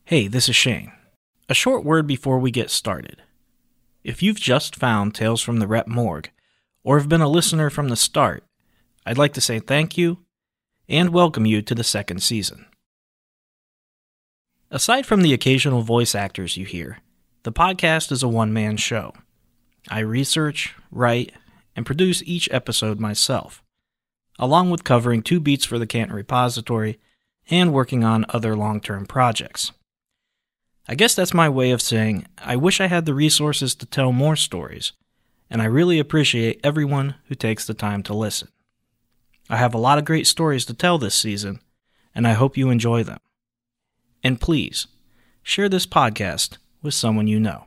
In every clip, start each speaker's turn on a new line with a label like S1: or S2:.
S1: Hey, this is Shane. A short word before we get started. If you've just found Tales from the Rep Morgue, or have been a listener from the start, I'd like to say thank you and welcome you to the second season. Aside from the occasional voice actors you hear, the podcast is a one-man show. I research, write, and produce each episode myself, along with covering 2 beats for the Canton Repository and working on other long-term projects. I guess that's my way of saying I wish I had the resources to tell more stories, and I really appreciate everyone who takes the time to listen. I have a lot of great stories to tell this season, and I hope you enjoy them. And please, share this podcast with someone you know.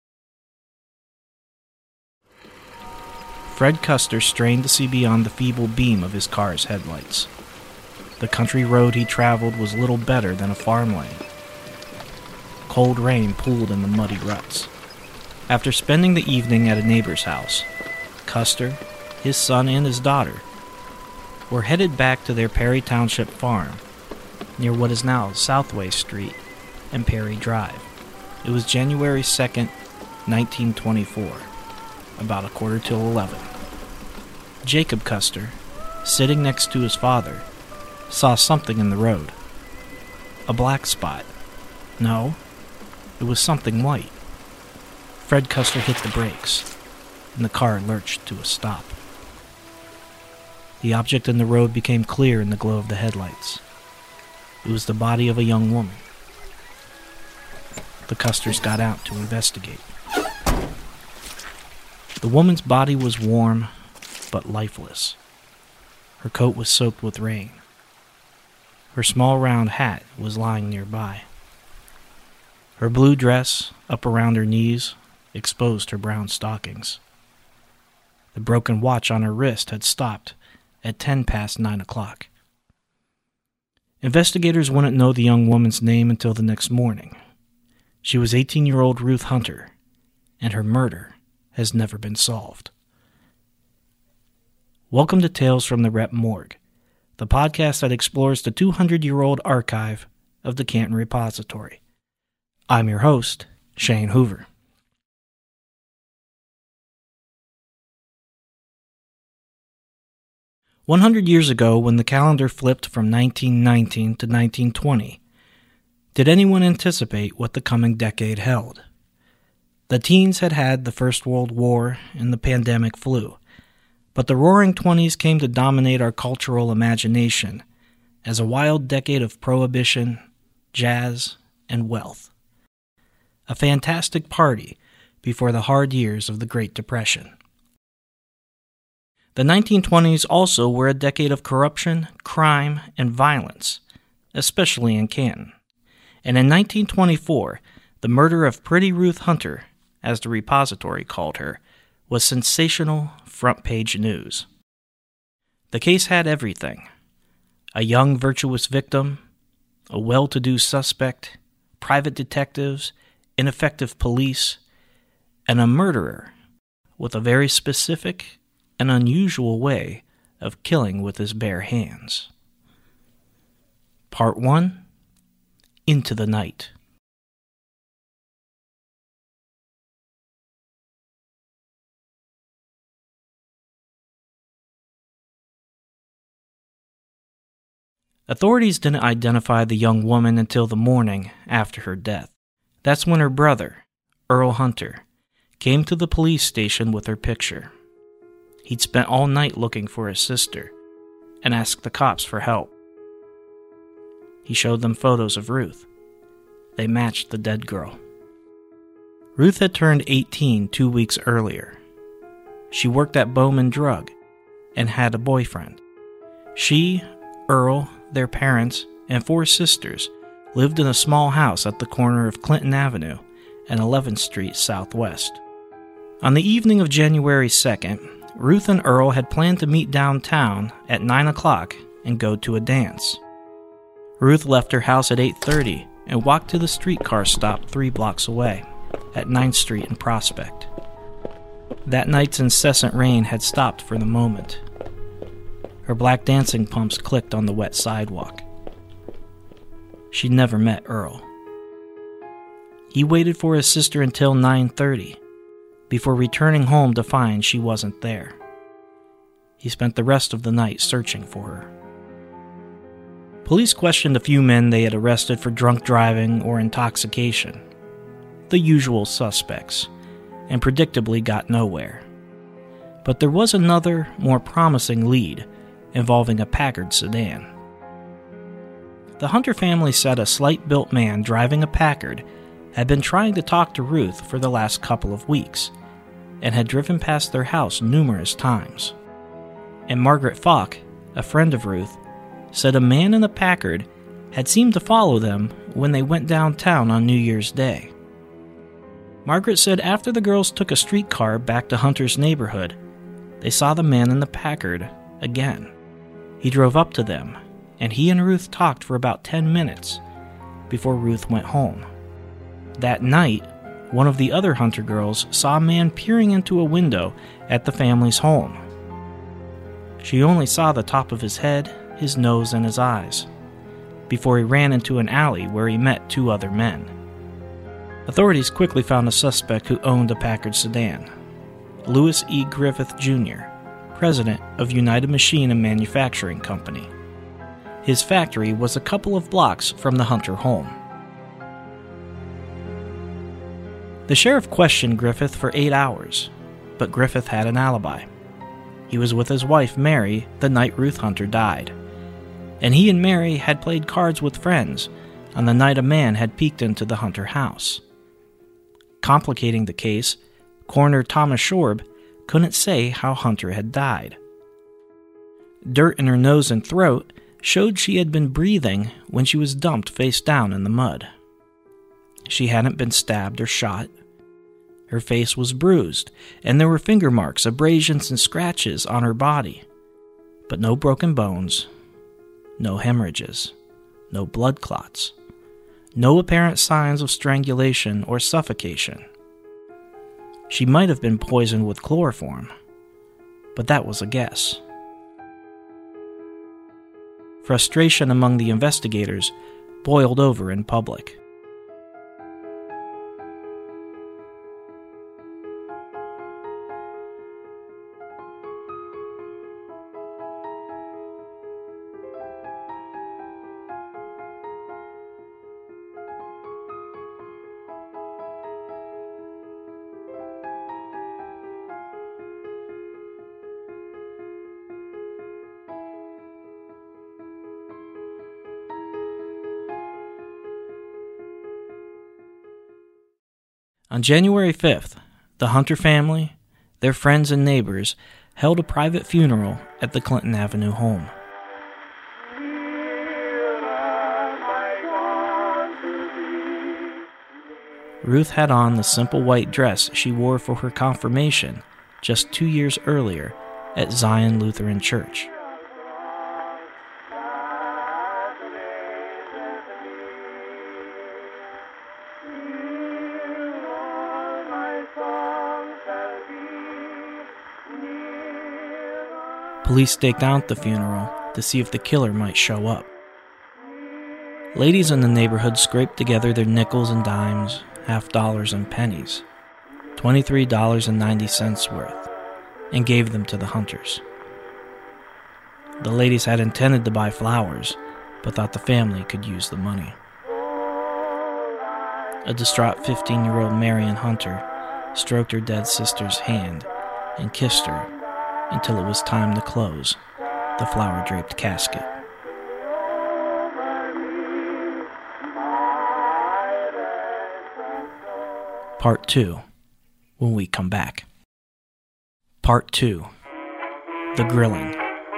S1: Fred Custer strained to see beyond the feeble beam of his car's headlights. The country road he traveled was little better than a farm lane. Cold rain pooled in the muddy ruts. After spending the evening at a neighbor's house, Custer, his son, and his daughter were headed back to their Perry Township farm near what is now Southway Street and Perry Drive. It was January 2nd, 1924, about 11:15. Jacob Custer, sitting next to his father, saw something in the road. A black spot. No, it was something white. Fred Custer hit the brakes, and the car lurched to a stop. The object in the road became clear in the glow of the headlights. It was the body of a young woman. The Custers got out to investigate. The woman's body was warm, but lifeless. Her coat was soaked with rain. Her small round hat was lying nearby. Her blue dress, up around her knees, exposed her brown stockings. The broken watch on her wrist had stopped at 9:10. Investigators wouldn't know the young woman's name until the next morning. She was 18-year-old Ruth Hunter, and her murder has never been solved. Welcome to Tales from the Rep Morgue, the podcast that explores the 200-year-old archive of the Canton Repository. I'm your host, Shane Hoover. "100 years ago, when the calendar flipped from 1919 to 1920, did anyone anticipate what the coming decade held? The teens had had the First World War and the pandemic flu, but the Roaring Twenties came to dominate our cultural imagination as a wild decade of prohibition, jazz, and wealth. A fantastic party before the hard years of the Great Depression. The 1920s also were a decade of corruption, crime, and violence, especially in Canton. And in 1924, the murder of Pretty Ruth Hunter, as the repository called her, was sensational front-page news. The case had everything: a young, virtuous victim, a well-to-do suspect, private detectives, ineffective police, and a murderer with a very specific and unusual way of killing with his bare hands. Part 1: Into the Night. Authorities didn't identify the young woman until the morning after her death. That's when her brother, Earl Hunter, came to the police station with her picture. He'd spent all night looking for his sister and asked the cops for help. He showed them photos of Ruth. They matched the dead girl. Ruth had turned 18 2 weeks earlier. She worked at Bowman Drug and had a boyfriend. She, Earl, their parents, and 4 sisters lived in a small house at the corner of Clinton Avenue and 11th Street Southwest. On the evening of January 2nd, Ruth and Earl had planned to meet downtown at 9 o'clock and go to a dance. Ruth left her house at 8:30 and walked to the streetcar stop 3 blocks away, at 9th Street and Prospect. That night's incessant rain had stopped for the moment. Her black dancing pumps clicked on the wet sidewalk. She'd never met Earl. He waited for his sister until 9:30 before returning home to find she wasn't there. He spent the rest of the night searching for her. Police questioned a few men they had arrested for drunk driving or intoxication, the usual suspects, and predictably got nowhere. But there was another, more promising lead involving a Packard sedan. The Hunter family said a slight-built man driving a Packard had been trying to talk to Ruth for the last couple of weeks and had driven past their house numerous times. And Margaret Falk, a friend of Ruth, said a man in a Packard had seemed to follow them when they went downtown on New Year's Day. Margaret said after the girls took a streetcar back to Hunter's neighborhood, they saw the man in the Packard again. He drove up to them, and he and Ruth talked for about 10 minutes before Ruth went home. That night, one of the other Hunter girls saw a man peering into a window at the family's home. She only saw the top of his head, his nose, and his eyes, before he ran into an alley where he met 2 other men. Authorities quickly found a suspect who owned a Packard sedan, Lewis E. Griffith, Jr., president of United Machine and Manufacturing Company. His factory was a couple of blocks from the Hunter home. The sheriff questioned Griffith for 8 hours, but Griffith had an alibi. He was with his wife, Mary, the night Ruth Hunter died, and he and Mary had played cards with friends on the night a man had peeked into the Hunter house. Complicating the case, Coroner Thomas Shorb couldn't say how Hunter had died. Dirt in her nose and throat showed she had been breathing when she was dumped face down in the mud. She hadn't been stabbed or shot. Her face was bruised, and there were finger marks, abrasions, and scratches on her body, but no broken bones, no hemorrhages, no blood clots, no apparent signs of strangulation or suffocation. She might have been poisoned with chloroform, but that was a guess. Frustration among the investigators boiled over in public. On January 5th, the Hunter family, their friends and neighbors held a private funeral at the Clinton Avenue home. Ruth had on the simple white dress she wore for her confirmation just 2 years earlier at Zion Lutheran Church. Police staked out the funeral to see if the killer might show up. Ladies in the neighborhood scraped together their nickels and dimes, half dollars and pennies, $23.90 worth, and gave them to the Hunters. The ladies had intended to buy flowers, but thought the family could use the money. A distraught 15-year-old Marion Hunter stroked her dead sister's hand and kissed her until it was time to close the flower-draped casket. Part 2, when we come back. Part 2, the grilling.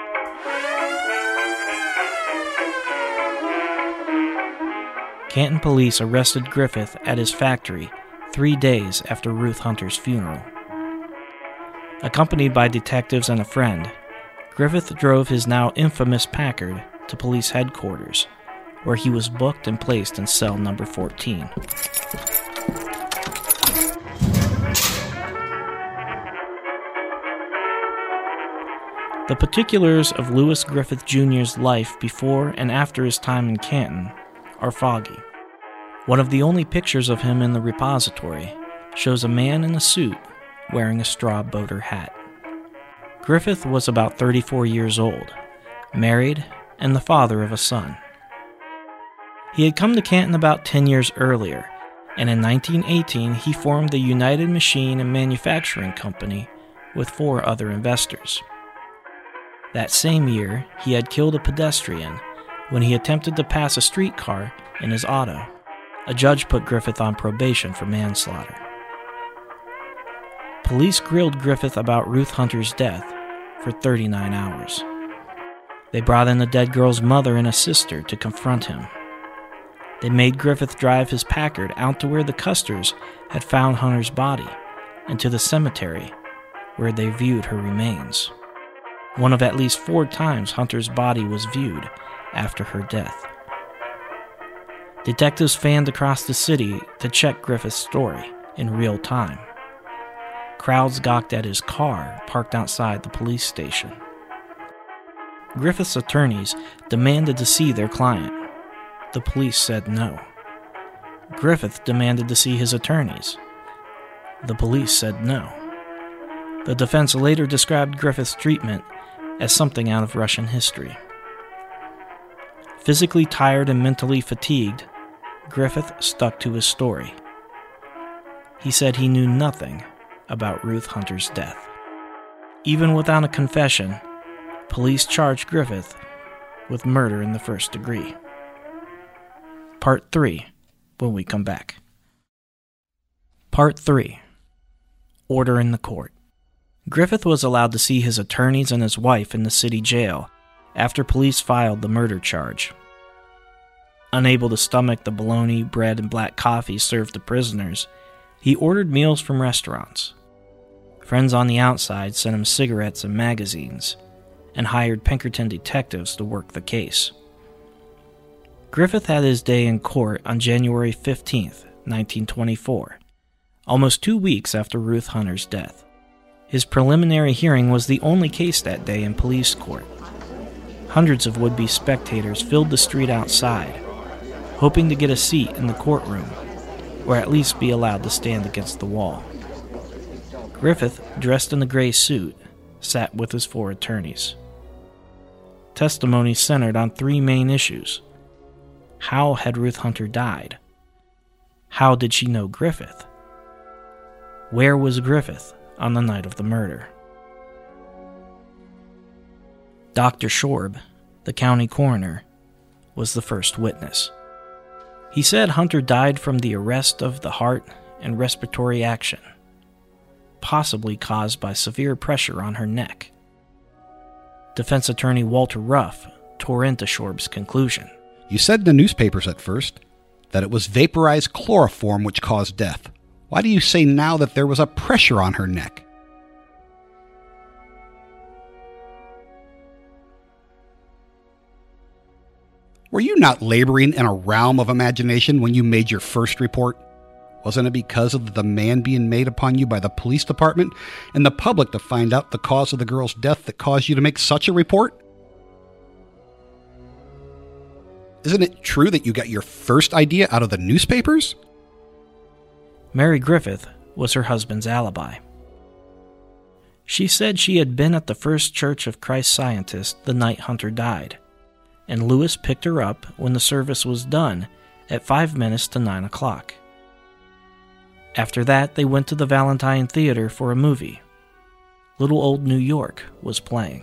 S1: Canton police arrested Griffith at his factory 3 days after Ruth Hunter's funeral. Accompanied by detectives and a friend, Griffith drove his now infamous Packard to police headquarters, where he was booked and placed in cell number 14. The particulars of Lewis Griffith Jr.'s life before and after his time in Canton are foggy. One of the only pictures of him in the repository shows a man in a suit wearing a straw boater hat. Griffith was about 34 years old, married, and the father of a son. He had come to Canton about 10 years earlier, and in 1918 he formed the United Machine and Manufacturing Company with 4 other investors. That same year, he had killed a pedestrian when he attempted to pass a streetcar in his auto. A judge put Griffith on probation for manslaughter. Police grilled Griffith about Ruth Hunter's death for 39 hours. They brought in the dead girl's mother and a sister to confront him. They made Griffith drive his Packard out to where the Custers had found Hunter's body and to the cemetery where they viewed her remains. One of at least 4 times Hunter's body was viewed after her death. Detectives fanned across the city to check Griffith's story in real time. Crowds gawked at his car parked outside the police station. Griffith's attorneys demanded to see their client. The police said no. Griffith demanded to see his attorneys. The police said no. The defense later described Griffith's treatment as something out of Russian history. Physically tired and mentally fatigued, Griffith stuck to his story. He said he knew nothing about Ruth Hunter's death. Even without a confession, police charged Griffith with murder in the first degree. Part 3, when we come back. Part 3, Order in the Court. Griffith was allowed to see his attorneys and his wife in the city jail after police filed the murder charge. Unable to stomach the bologna, bread, and black coffee served to prisoners, he ordered meals from restaurants. Friends on the outside sent him cigarettes and magazines, and hired Pinkerton detectives to work the case. Griffith had his day in court on January 15, 1924, almost 2 weeks after Ruth Hunter's death. His preliminary hearing was the only case that day in police court. Hundreds of would-be spectators filled the street outside, hoping to get a seat in the courtroom, or at least be allowed to stand against the wall. Griffith, dressed in a gray suit, sat with his 4 attorneys. Testimony centered on 3 main issues. How had Ruth Hunter died? How did she know Griffith? Where was Griffith on the night of the murder? Dr. Shorb, the county coroner, was the first witness. He said Hunter died from the arrest of the heart and respiratory action, possibly caused by severe pressure on her neck. Defense attorney Walter Ruff tore into Shorb's conclusion.
S2: You said in the newspapers at first that it was vaporized chloroform which caused death. Why do you say now that there was a pressure on her neck? Were you not laboring in a realm of imagination when you made your first report? Wasn't it because of the demand being made upon you by the police department and the public to find out the cause of the girl's death that caused you to make such a report? Isn't it true that you got your first idea out of the newspapers?
S1: Mary Griffith was her husband's alibi. She said she had been at the First Church of Christ Scientists the night Hunter died, and Lewis picked her up when the service was done at 5 minutes to 9 o'clock. After that, they went to the Valentine Theater for a movie. Little Old New York was playing.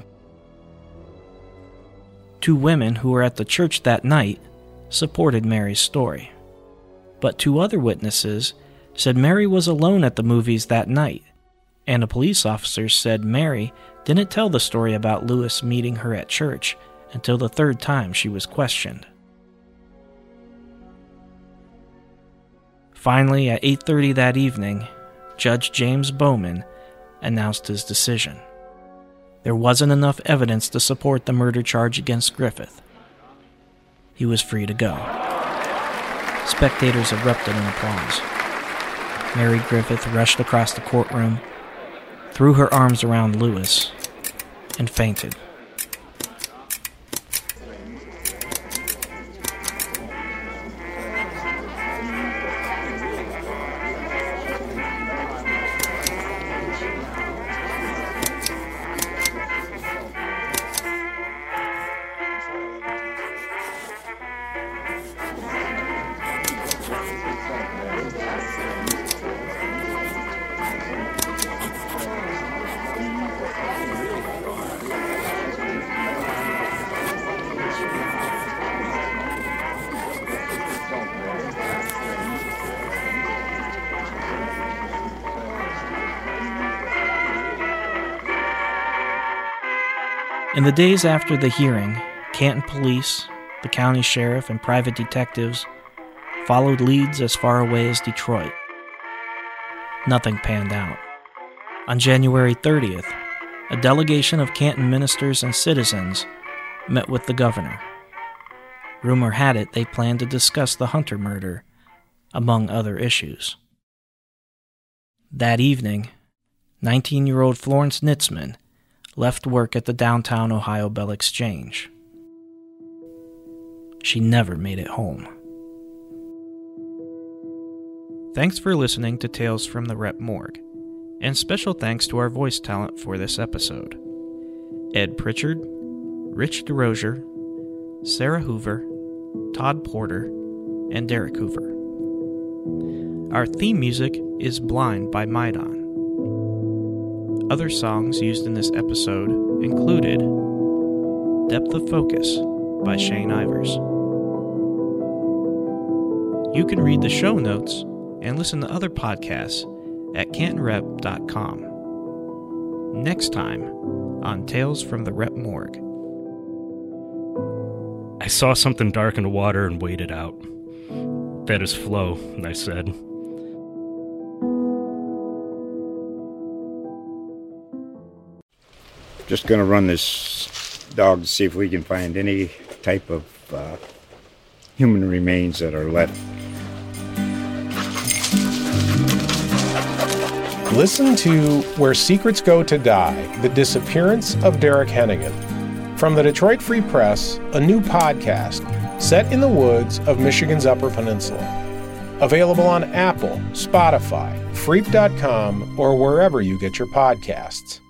S1: 2 women who were at the church that night supported Mary's story, but 2 other witnesses said Mary was alone at the movies that night, and a police officer said Mary didn't tell the story about Lewis meeting her at church until the 3rd time she was questioned. Finally, at 8:30 that evening, Judge James Bowman announced his decision. There wasn't enough evidence to support the murder charge against Griffith. He was free to go. Spectators erupted in applause. Mary Griffith rushed across the courtroom, threw her arms around Lewis, and fainted. In the days after the hearing, Canton police, the county sheriff, and private detectives followed leads as far away as Detroit. Nothing panned out. On January 30th, a delegation of Canton ministers and citizens met with the governor. Rumor had it they planned to discuss the Hunter murder, among other issues. That evening, 19-year-old Florence Nitzman left work at the downtown Ohio Bell Exchange. She never made it home. Thanks for listening to Tales from the Rep Morgue, and special thanks to our voice talent for this episode: Ed Pritchard, Rich DeRozier, Sarah Hoover, Todd Porter, and Derek Hoover. Our theme music is Blind by Maidon. Other songs used in this episode included Depth of Focus by Shane Ivers. You can read the show notes and listen to other podcasts at cantonrep.com. Next time on Tales from the Rep Morgue.
S3: I saw something dark in the water and waded out. That is Flo, I said.
S4: Just going to run this dog to see if we can find any type of human remains that are left.
S5: Listen to Where Secrets Go to Die, The Disappearance of Derek Hennigan. From the Detroit Free Press, a new podcast set in the woods of Michigan's Upper Peninsula. Available on Apple, Spotify, Freep.com, or wherever you get your podcasts.